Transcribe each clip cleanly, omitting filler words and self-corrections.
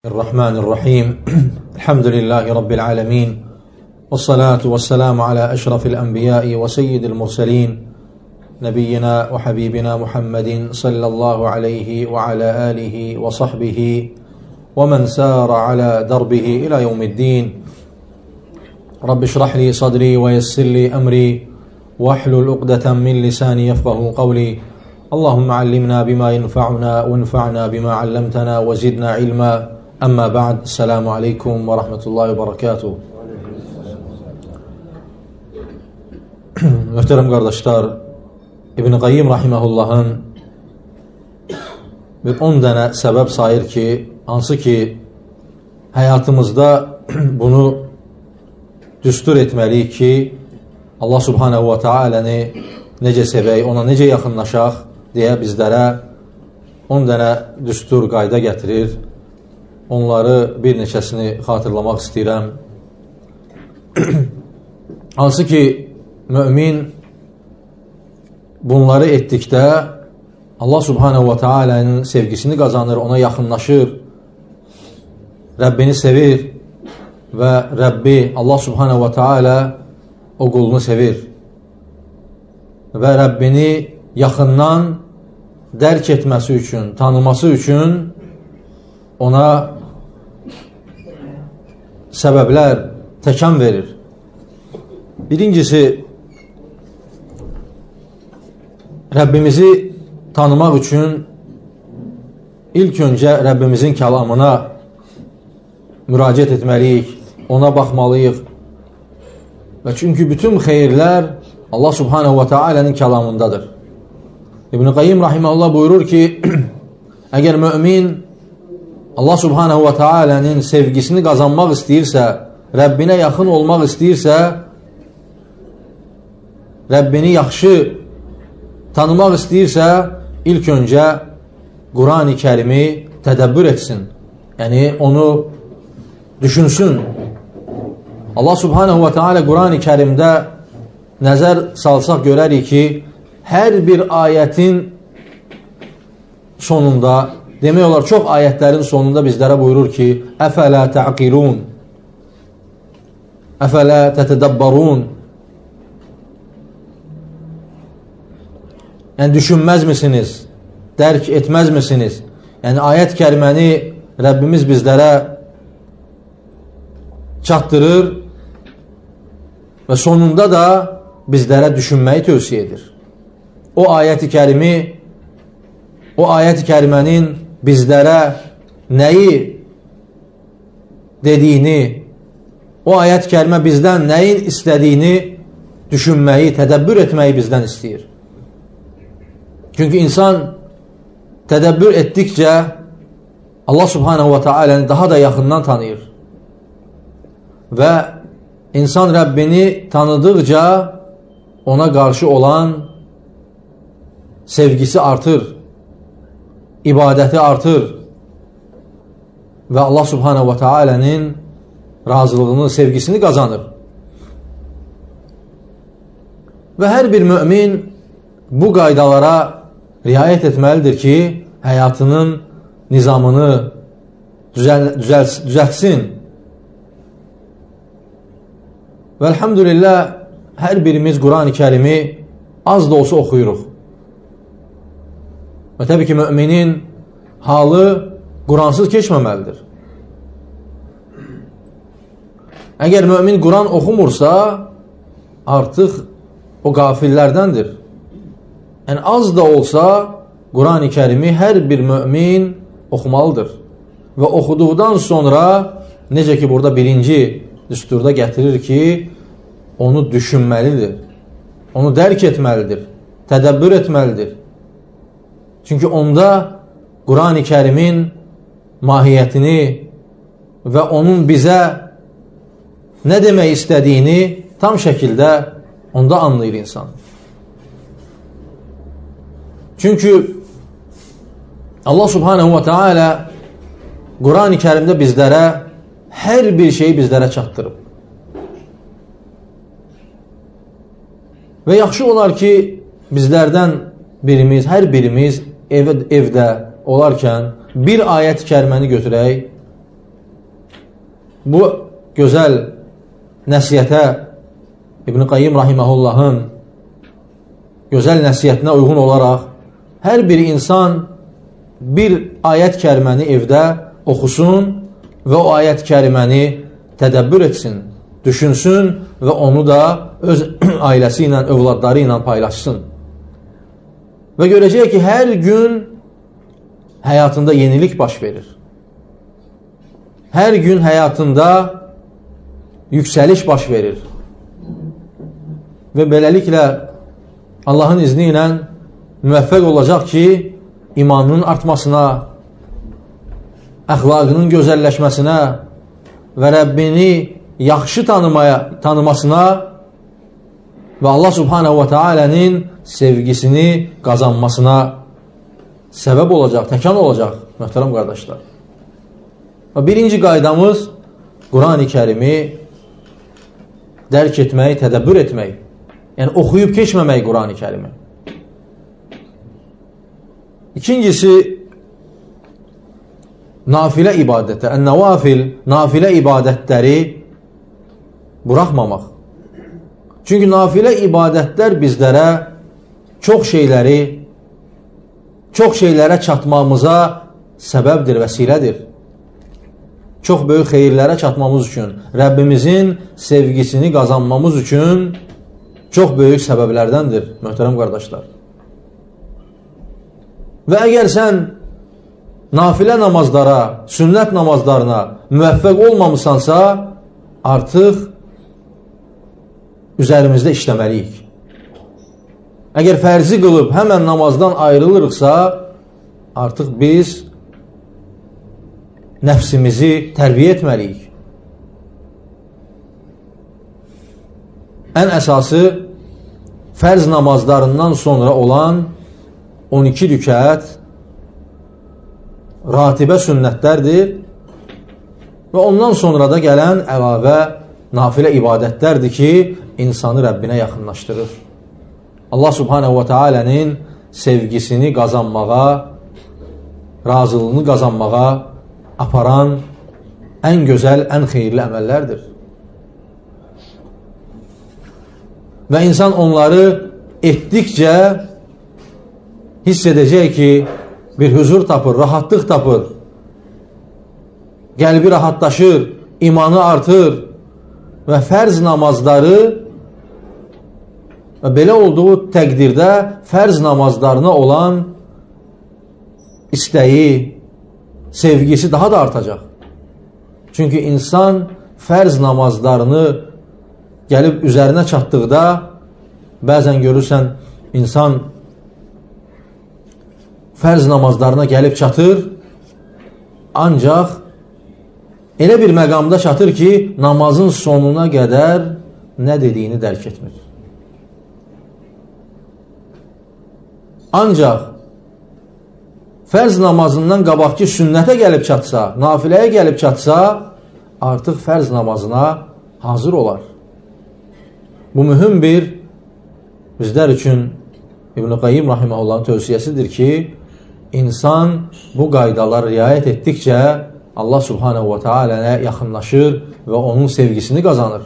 الرحمن الرحيم الحمد لله رب العالمين والصلاة والسلام على أشرف الأنبياء وسيد المرسلين نبينا وحبيبنا محمد صلى الله عليه وعلى آله وصحبه ومن سار على دربه إلى يوم الدين. رب اشرح لي صدري ويسر لي أمري واحلل عقدة من لساني يفقه قولي. اللهم علمنا بما ينفعنا وانفعنا بما علمتنا وزدنا علما. Amma ba'd. Esselamu aleyküm ve rahmetullahi ve berekatuhu. Möhtərəm qardaşlar, İbn Qayyim rahimehullahın bir 10 dənə səbəb sayır ki, hansı ki həyatımızda bunu düstur etməliyik ki, Allah subhanehu ve teala'ni necə sevək, ona necə yaxınlaşaq deyə bizlərə 10 dənə düstur qayda gətirir. Onları bir neçəsini xatırlamaq istəyirəm. Hansı ki, mümin bunları etdikdə Allah subhanehu ve teala'nın sevgisini qazanır, ona yaxınlaşır, Rəbbini sevir və Rəbbi Allah subhanehu ve teala o qulunu sevir və Rəbbini yaxından dərk etməsi üçün, tanıması üçün ona səbəblər, təkan verir. Birincisi, Rəbbimizi tanımaq üçün ilk öncə Rəbbimizin kəlamına müraciət etməliyik, ona baxmalıyıq. Və çünki bütün xeyirlər Allah subhanehu ve teala'nın kəlamındadır. İbn Qayyim rahimehullah buyurur ki, əgər mümin Allah subhanehu ve teala'nın sevgisini qazanmaq istəyirsə, Rəbbinə yaxın olmaq istəyirsə, Rəbbini yaxşı tanımaq istəyirsə, ilk öncə Quran-ı Kərimi tədəbbür etsin. Yəni, onu düşünsün. Allah subhanehu ve teala Quran-ı Kərimdə nəzər salsaq görərik ki, hər bir ayətin sonunda, demək olar, çox ayətlərin sonunda bizlərə buyurur ki, əfələ təqilun, əfələ tətədəbbarun. Yəni, düşünməz misiniz? Dərk etməz misiniz? Yəni, ayət kəriməni Rəbbimiz bizlərə çatdırır və sonunda da bizlərə düşünməyi tövsiyə edir. O ayət-i kərimənin bizlərə nəyi dediyini, o ayət-i kərimə bizdən nəyin istədiyini düşünməyi, tədəbbür etməyi bizdən istəyir. Çünki insan tədəbbür etdikcə Allah subhanehu ve teala'nı daha da yaxından tanıyır. Və insan Rəbbini tanıdıqca ona qarşı olan sevgisi artır, ibadəti artır və Allah subhanehu ve teala'nın razılığını, sevgisini qazanır. Və hər bir mümin bu qaydalara riayət etməlidir ki, həyatının nizamını düzəltsin. Və elhamdülillah, hər birimiz Quran-ı Kərimi az da olsa oxuyuruq. Və təbii ki, müminin halı Quransız keçməməlidir. Əgər mümin Quran oxumursa, artıq o qafillərdəndir. Yəni, az da olsa Quran-ı Kərimi hər bir mümin oxumalıdır. Və oxuduqdan sonra, necə ki, burada birinci düsturda gətirir ki, onu düşünməlidir, onu dərk etməlidir, tədəbbür etməlidir. Çünki onda Quran-ı Kərimin mahiyyətini və onun bizə nə demək istədiyini tam şəkildə onda anlayır insan. Çünki Allah subhanehu ve teala Quran-ı Kərimdə bizlərə hər bir şeyi bizlərə çatdırıb. Və yaxşı olar ki, bizlərdən birimiz, hər birimiz evdə olarkən bir ayət-i kəriməni götürək bu gözəl nəsiyyətə, İbn Qayyim rahiməhullahın gözəl nəsiyyətinə uyğun olaraq hər bir insan bir ayət kəriməni evdə oxusun və o ayət kəriməni tədəbbür etsin, düşünsün və onu da öz ailəsi ilə, övladları ilə paylaşsın. Və görəcək ki, hər gün həyatında yenilik baş verir. Hər gün həyatında yüksəliş baş verir. Və beləliklə Allahın izni ilə müvəffəq olacaq ki, imanının artmasına, əxlaqının gözəlləşməsinə və Rəbbini yaxşı tanımasına və Allah subhanahu wa ta'alənin sevgisini qazanmasına səbəb olacaq, təkan olacaq, möhtərəm qardaşlar. Və birinci qaydamız Quran-ı Kərimi dərk etmək, tədəbbür etmək. Yəni, oxuyub keçməmək Quran-ı Kərimi. İkincisi, nafilə ibadətə, ən-nəvafil, nafilə ibadətləri buraxmamaq. Çünki nafilə ibadətlər bizlərə çox şeylərə çatmamıza səbəbdir, vəsilədir. Çox böyük xeyirlərə çatmamız üçün, Rəbbimizin sevgisini qazanmamız üçün çox böyük səbəblərdəndir, möhtərəm qardaşlar. Və əgər sən nafilə namazlara, sünnət namazlarına müvəffəq olmamısansa, artıq üzərimizdə işləməliyik. Əgər fərzi qılıb həmən namazdan ayrılırıqsa, artıq biz nəfsimizi tərbiyə etməliyik. Ən əsası, fərz namazlarından sonra olan 12 rükət ratibə sünnətlərdir və ondan sonra da gələn əlavə nafilə ibadətlərdir ki, insanı Rəbbinə yaxınlaşdırır. Allah subhanahu wa ta'alənin sevgisini qazanmağa, razılığını qazanmağa aparan ən gözəl, ən xeyirli əməllərdir. Və insan onları etdikcə hiss edəcək ki, bir huzur tapır, rahatlıq tapır, qəlbi rahatlaşır, imanı artır və fərz namazları və belə olduğu təqdirdə fərz namazlarına olan istəyi, sevgisi daha da artacaq. Çünki insan fərz namazlarını gəlib üzərinə çatdıqda, bəzən görürsən, insan fərz namazlarına gəlib çatır, ancaq elə bir məqamda çatır ki, namazın sonuna qədər nə dediyini dərk etmir. Ancaq fərz namazından qabaqki sünnətə gəlib çatsa, nafiləyə gəlib çatsa, artıq fərz namazına hazır olar. Bu mühüm bir bizlər üçün İbn Qayyim rahiməhullahın tövsiyəsidir ki, insan bu qaydalara riayət etdikcə Allah subhanahu wa ta'aləyə yaxınlaşır və onun sevgisini qazanır.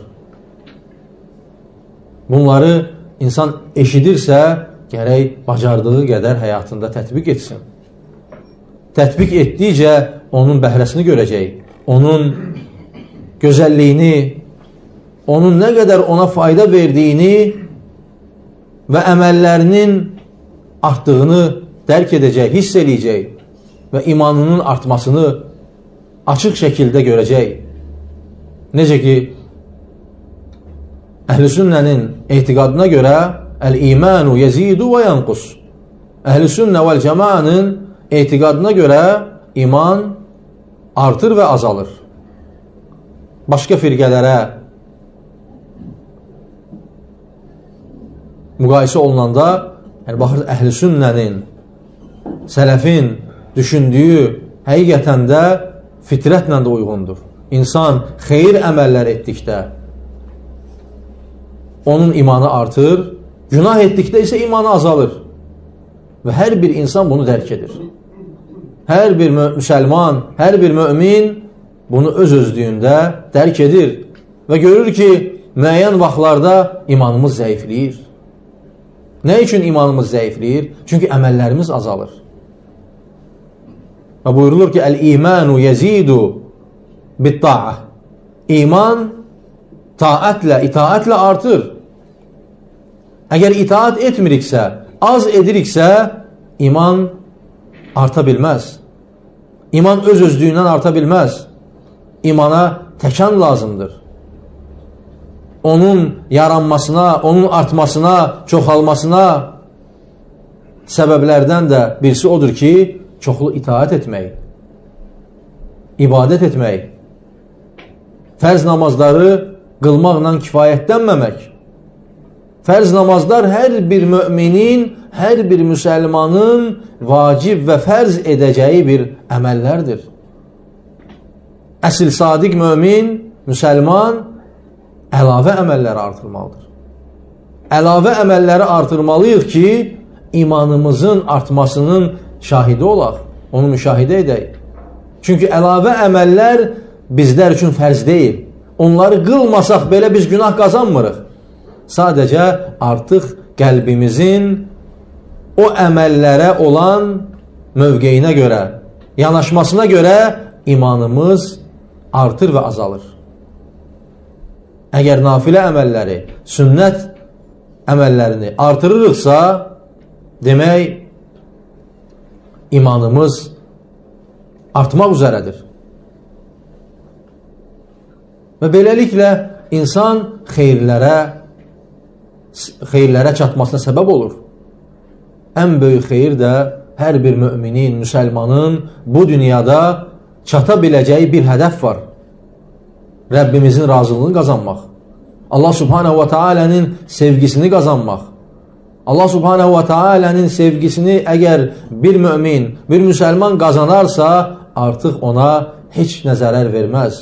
Bunları insan eşidirsə, gərək bacardığı qədər həyatında tətbiq etsin. Tətbiq etdikcə onun bəhrəsini görəcək, onun gözəlliyini, onun nə qədər ona fayda verdiyini və əməllərinin artdığını dərk edəcək, hiss eləyəcək və imanının artmasını açıq şəkildə görəcək. Necə ki, Əhl-i Sünnənin etiqadına görə əl-imanu yezidu və yanqus. Əhl-i Sünnə vəl cəmanın etiqadına görə iman artır və azalır. Başqa firqələrə müqayisə olunanda, yəni baxır, Əhl-i Sünnənin, sələfin düşündüyü həqiqətən də fitrətlə də uyğundur. İnsan xeyir əməllər etdikdə onun imanı artır, günah etdikdə isə imanı azalır. Və hər bir insan bunu dərk edir. Hər bir müsəlman, hər bir mömin bunu öz-özlüyündə dərk edir və görür ki, müəyyən vaxtlarda imanımız zəifləyir. Nə üçün imanımız zəifləyir? Çünki əməllərimiz azalır. Və buyurulur ki, əl-imanu yezidu bit-ta'a. İman taatlə, itaatlə artır. Əgər itaat etmiriksə, az ediriksə, iman arta bilməz. İman öz-özlüyündən arta bilməz. İmana təkan lazımdır. Onun yaranmasına, onun artmasına, çoxalmasına səbəblərdən də birisi odur ki, çoxlu itaat etmək, ibadət etmək, fərz namazları qılmaqla kifayətlənməmək. Fərz namazlar hər bir müminin, hər bir müsəlmanın vacib və fərz edəcəyi bir əməllərdir. Əsl sadiq mümin, müsəlman əlavə əməlləri artırmalıdır. Əlavə əməlləri artırmalıyıq ki, imanımızın artmasının şahidi olaq, onu müşahidə edək. Çünki əlavə əməllər bizlər üçün fərz deyil. Onları qılmasaq belə biz günah qazanmırıq. Sadəcə artıq qəlbimizin o əməllərə olan mövqeyinə görə, yanaşmasına görə imanımız artır və azalır. Əgər nafilə əməlləri, sünnət əməllərini artırırıqsa, demək, imanımız artmaq üzərədir. Və beləliklə, insan xeyirlərə çatmasına səbəb olur. Ən böyük xeyir də hər bir müminin, müsəlmanın bu dünyada çata biləcəyi bir hədəf var. Rəbbimizin razılığını qazanmaq. Allah subhanehu və teala'nın sevgisini qazanmaq. Allah subhanehu və teala'nın sevgisini əgər bir mümin, bir müsəlman qazanarsa, artıq ona heç nə zərər verməz.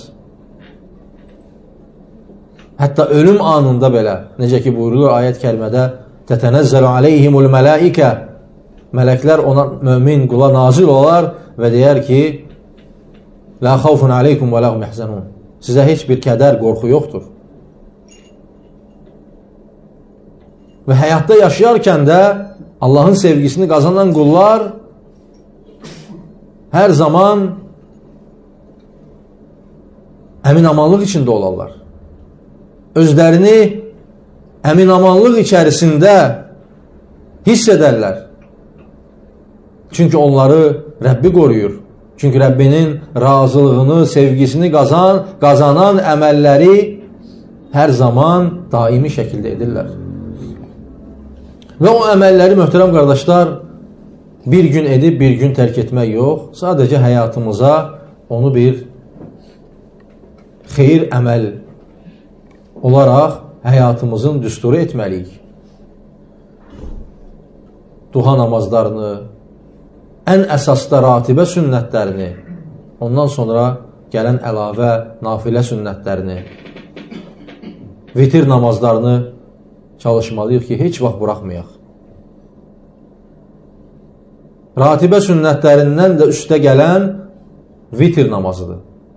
Hətta ölüm anında belə, necə ki buyurulur ayət kərimədə, tətənəzzəlu aleyhimul mələikə, mələklər ona, mümin qula nazil olar və deyər ki, la xavfun aleykum və ləhum yəhzənun. Sizə heç bir kədər, qorxu yoxdur. Və həyatda yaşayarkən də Allahın sevgisini qazanan qullar hər zaman əminamanlıq içində olarlar. Özlərini əminamanlıq içərisində hiss edərlər. Çünki onları Rəbbi qoruyur. Çünki Rəbbinin razılığını, sevgisini qazanan əməlləri hər zaman daimi şəkildə edirlər. Və o əməlləri, möhtərəm qardaşlar, bir gün edib, bir gün tərk etmək yox, sadəcə həyatımıza onu bir xeyir əməl olaraq həyatımızın düsturu etməliyik. Duha namazlarını, ən əsasda ratibə sünnətlərini, ondan sonra gələn əlavə nafilə sünnətlərini, vitir namazlarını çalışmalıyıq ki, heç vaxt buraxmayaq. Ratibə sünnətlərindən də üstə gələn vitir namazıdır.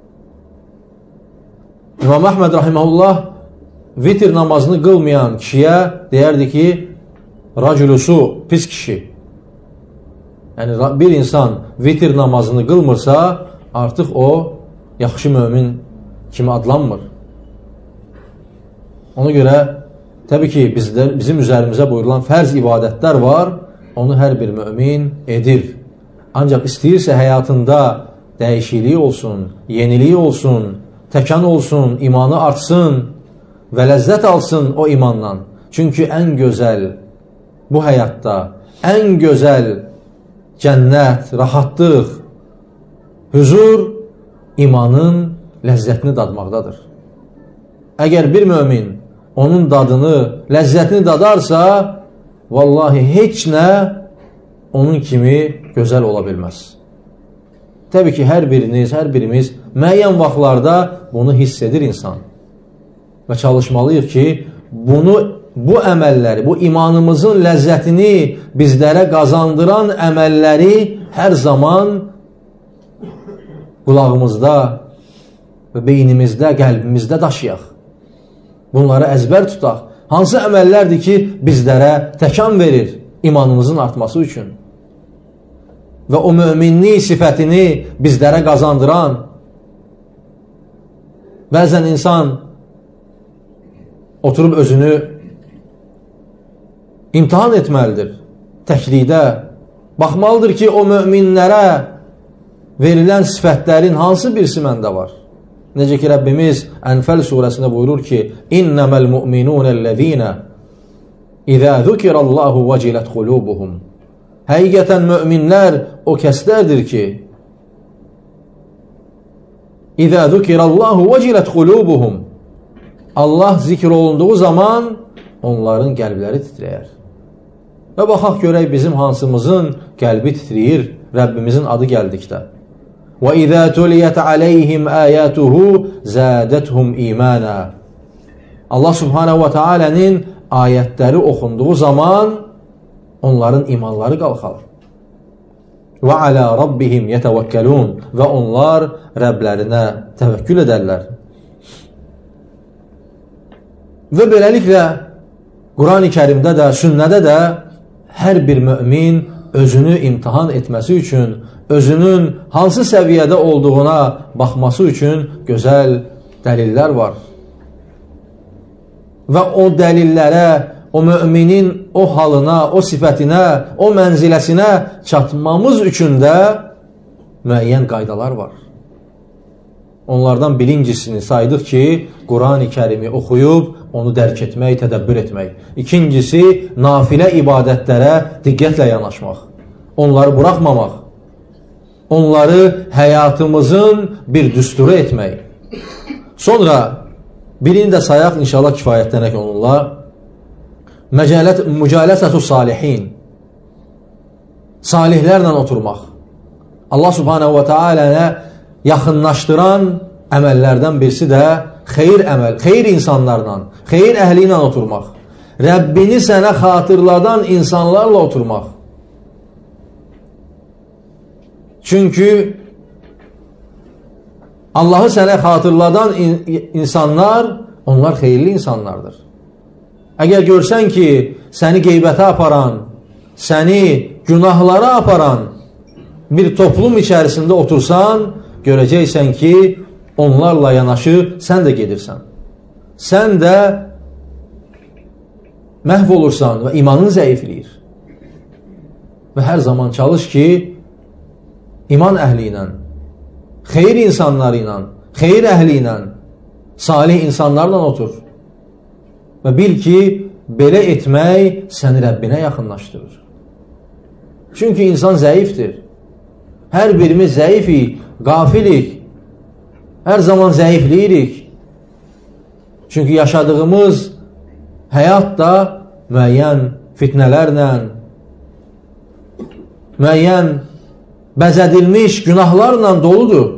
İmam Əhməd rahiməhullah vitir namazını qılmayan kişiyə deyərdi ki, raculusu, pis kişi. Yəni, bir insan vitir namazını qılmırsa, artıq o, yaxşı mömin kimi adlanmır. Ona görə, təbii ki, bizim üzərimizə buyurulan fərz ibadətlər var, onu hər bir mömin edir. Ancaq istəyirsə həyatında dəyişikliyi olsun, yeniliyi olsun, təkan olsun, imanı artsın və ləzzət alsın o imandan. Çünki ən gözəl bu həyatda, ən gözəl cənnət, rahatlıq, huzur imanın ləzzətini dadmaqdadır. Əgər bir mömin onun dadını, ləzzətini dadarsa, vallahi heç nə onun kimi gözəl ola bilməz. Təbii ki, hər birimiz müəyyən vaxtlarda bunu hiss edir insan. Və çalışmalıyıq ki, bu əməlləri, bu imanımızın ləzzətini bizlərə qazandıran əməlləri hər zaman qulağımızda, və beynimizdə, qəlbimizdə daşıyaq. Bunları əzbər tutaq. Hansı əməllərdir ki, bizlərə təkan verir imanımızın artması üçün və o möminlik sifətini bizlərə qazandıran. Bəzən insan oturub özünü imtihan etməlidir. Təklikdə baxmalıdır ki, o möminlərə verilən sifətlərin hansı birisi məndə var. Necə ki, Rəbbimiz Ənfəl surəsində buyurur ki, İnnəməl mu'minunəl-ləzīnə İzə zükirəllahu vəcilət qulubuhum. Həqiqətən möminlər o kəslərdir ki, İzə zükirəllahu vəcilət qulubuhum. Allah zikr olunduğu zaman onların qəlbləri titrəyər. Və baxaq görək bizim hansımızın qəlbi titrəyir Rəbbimizin adı gəldikdə. وَإِذَا تُلِيَتْ عَلَيْهِمْ آيَاتُهُ زَادَتْهُمْ إِيمَانًا. Allah Subhanahu wa Ta'ala'nın ayətləri oxunduğu zaman onların imanları qalxar. وَعَلَى رَبِّهِمْ يَتَوَكَّلُونَ. Və onlar Rəblərinə təvəkkül edərlər. Və beləliklə Quran-ı Kərimdə də, sünnədə də hər bir mömin özünü imtihan etməsi üçün, özünün hansı səviyyədə olduğuna baxması üçün gözəl dəlillər var. Və o dəlillərə, o müminin o halına, o sifətinə, o mənziləsinə çatmamız üçün də müəyyən qaydalar var. Onlardan birincisini saydıq ki, Quran-ı Kərimi oxuyub, onu dərk etmək, tədəbbür etmək. İkincisi, nafilə ibadətlərə diqqətlə yanaşmaq. Onları buraxmamaq. Onları həyatımızın bir düsturu etmək. Sonra birini də sayaq, inşallah kifayətlənək onunla. Mücələsətü salihin. Salihlərlə oturmaq. Allah Subhanahu wa Ta'ala'ya yaxınlaşdıran əməllərdən birisi də xeyir əməl, xeyir insanlarla, xeyir əhli ilə oturmaq. Rəbbini sənə xatırladan insanlarla oturmaq. Çünki Allahı sənə xatırladan insanlar, onlar xeyirli insanlardır. Əgər görsən ki, səni qeybətə aparan, səni günahlara aparan bir toplum içərisində otursan, görəcəksən ki, onlarla yanaşı sən də gedirsən. Sən də məhv olursan və imanın zəifləyir. Və hər zaman çalış ki, iman əhli ilə, xeyir insanları ilə, xeyir əhli ilə, salih insanlarla otur. Və bil ki, belə etmək səni Rəbbinə yaxınlaşdırır. Çünki insan zəifdir. Hər birimiz zəifik, qafilik. Hər zaman zəifləyirik. Çünki yaşadığımız həyat da müəyyən fitnələrlə, müəyyən bəzədilmiş günahlarla doludur.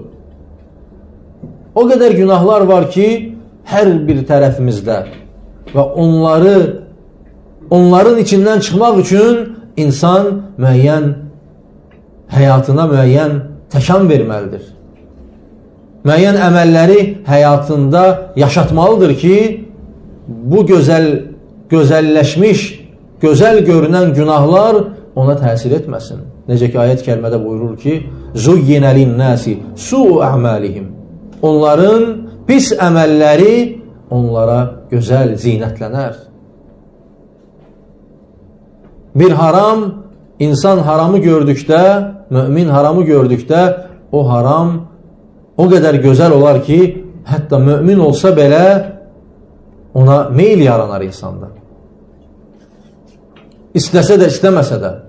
O qədər günahlar var ki, hər bir tərəfimizdə və onların içindən çıxmaq üçün insan müəyyən həyatına müəyyən təkan verməlidir. Müəyyən əməlləri həyatında yaşatmalıdır ki, bu gözəlləşmiş, gözəl görünən günahlar ona təsir etməsin. Necə ki, ayət kəlmədə buyurur ki, زُيِّنَ لِلنَّاسِ سُوءُ أَعْمَالِهِمْ. Onların pis əməlləri onlara gözəl zinətlənər. Bir haram, insan haramı gördükdə, mümin haramı gördükdə, o haram o qədər gözəl olar ki, hətta mümin olsa belə ona meyl yaranar insanda. İstəsə də, istəməsə də.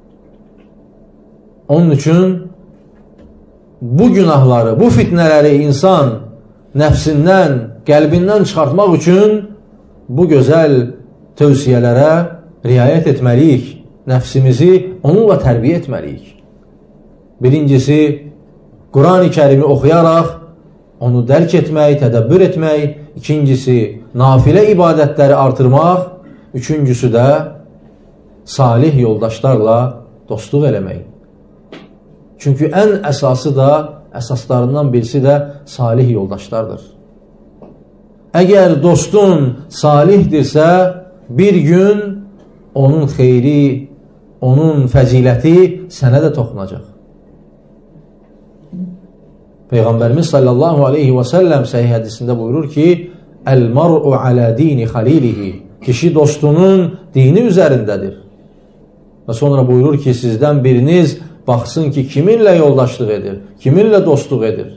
Onun üçün bu günahları, bu fitnələri insan nəfsindən, qəlbindən çıxartmaq üçün bu gözəl tövsiyələrə riayət etməliyik. Nəfsimizi onunla tərbiyə etməliyik. Birincisi, Quran-ı Kərimi oxuyaraq onu dərk etmək, tədəbbür etmək. İkincisi, nafilə ibadətləri artırmaq. Üçüncüsü də salih yoldaşlarla dostluq eləmək. Çünki ən əsası da əsaslarından birisi də salih yoldaşlardır. Əgər dostun salihdirsə, bir gün onun xeyri, onun fəziləti sənə də toxunacaq. Peyğəmbərimiz sallallahu aleyhi və səlləm səhih hədisində buyurur ki, Əl-mar'u alə dini xalilihi. Kişi dostunun dini üzərindədir. Və sonra buyurur ki, sizdən biriniz baxsın ki, kiminlə yoldaşlıq edir, kiminlə dostluq edir.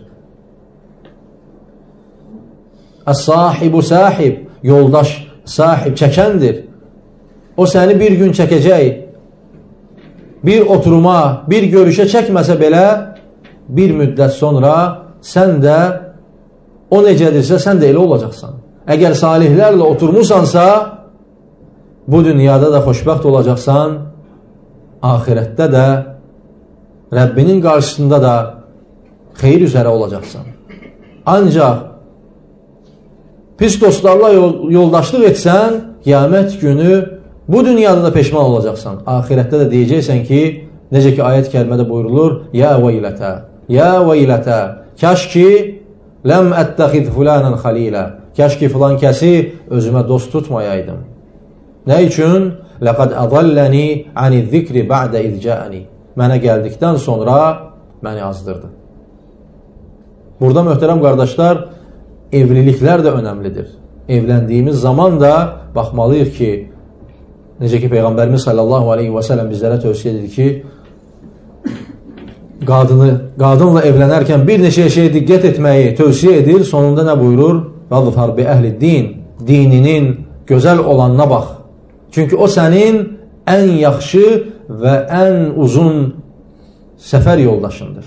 Əs-sahibu sahib, yoldaş sahib, çəkəndir. O səni bir gün çəkəcək. Bir oturuma, bir görüşə çəkməsə belə, bir müddət sonra sən də o necədirsə, sən də elə olacaqsan. Əgər salihlərlə oturmuşsansa, bu dünyada da xoşbəxt olacaqsan, ahirətdə də, Rəbbinin qarşısında da xeyir üzərə olacaqsan. Ancaq pis dostlarla yoldaşlıq etsən, qiyamət günü bu dünyada da peşman olacaqsan. Ahirətdə də deyəcəksən ki, necə ki ayət kərimədə buyurulur, Ya veylətə, ya veylətə, kəş ki, ləm əttəxid fulanən xalilə, kəş ki filan kəsi özümə dost tutmayaydım. Nə üçün? Ləqəd əzələni ani zikri bə'də izcəəni. Mənə gəldikdən sonra məni azdırdı. Burada möhtərəm qardaşlar, evliliklər də önəmlidir. Evləndiyimiz zaman da baxmalıyıq ki, necə ki Peyğəmbərimiz sallallahu aleyhi və səlləm bizlərə tövsiyə edir ki, qadınla evlənərkən bir neçə şeyə diqqət etməyi tövsiyə edir. Sonunda nə buyurur? Vəzfar bi əhli din, dininin gözəl olanına bax. Çünki o sənin ən yaxşı və ən uzun səfər yoldaşındır.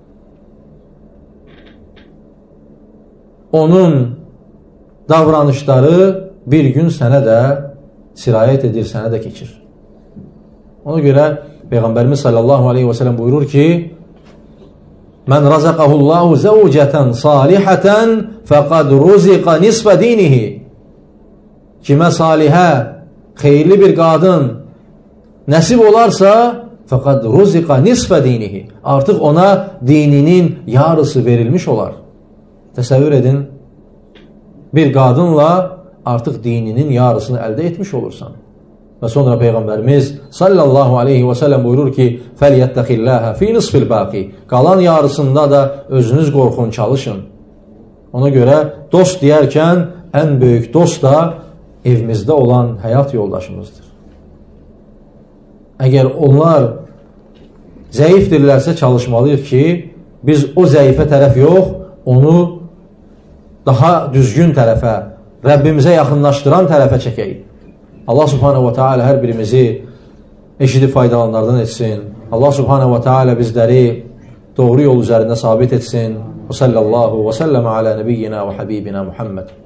Onun davranışları bir gün sənə də sirayət edir, sənə də keçir. Ona görə Peyğəmbərimiz sallallahu aleyhi və səlləm buyurur ki, Mən razaqahullahu zəvcətən salihətən fəqad ruziqa nisfə dinihi. Kimə salihə, xeyirli bir qadın nəsib olarsa, fəqad ruziqa nisfə dinihi. Artıq ona dininin yarısı verilmiş olar. Təsəvvür edin, bir qadınla artıq dininin yarısını əldə etmiş olursan. Və sonra Peyğəmbərimiz sallallahu aleyhi və səlləm buyurur ki, fəliyyəttəxilləhə fi nisfil baqi. Qalan yarısında da özünüz qorxun, çalışın. Ona görə dost deyərkən ən böyük dost da evimizdə olan həyat yoldaşımızdır. Əgər onlar zəifdirlərsə çalışmalıyıq ki, biz o zəifə tərəf yox, onu daha düzgün tərəfə, Rəbbimizə yaxınlaşdıran tərəfə çəkəyik. Allah subhanahu wa ta'ala hər birimizi eşidib faydalanlardan etsin. Allah subhanahu wa ta'ala bizləri doğru yol üzərində sabit etsin. Və sallallahu və səlləmə alə nəbiyyina və habibina Muhammed.